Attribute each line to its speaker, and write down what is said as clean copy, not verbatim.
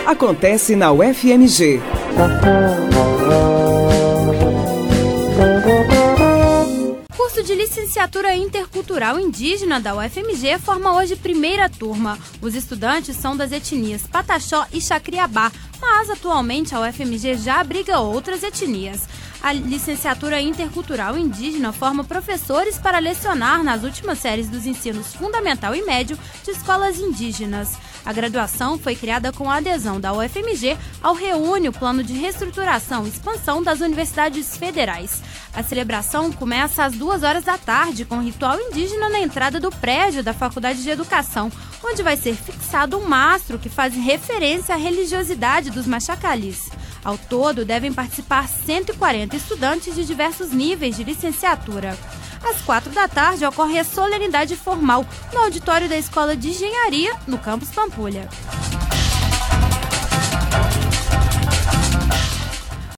Speaker 1: acontece na UFMG.
Speaker 2: O curso de licenciatura intercultural indígena da UFMG forma hoje primeira turma. Os estudantes são das etnias Pataxó e Xacriabá, mas atualmente a UFMG já abriga outras etnias. A licenciatura intercultural indígena forma professores para lecionar nas últimas séries dos ensinos fundamental e médio de escolas indígenas. A graduação foi criada com a adesão da UFMG ao REUNE, o Plano de Reestruturação e Expansão das Universidades Federais. A celebração começa às 2h da tarde, com ritual indígena na entrada do prédio da Faculdade de Educação, onde vai ser fixado um mastro que faz referência à religiosidade dos machacalis. Ao todo, devem participar 140 estudantes de diversos níveis de licenciatura. Às 4 da tarde, ocorre a solenidade formal no auditório da Escola de Engenharia, no campus Pampulha.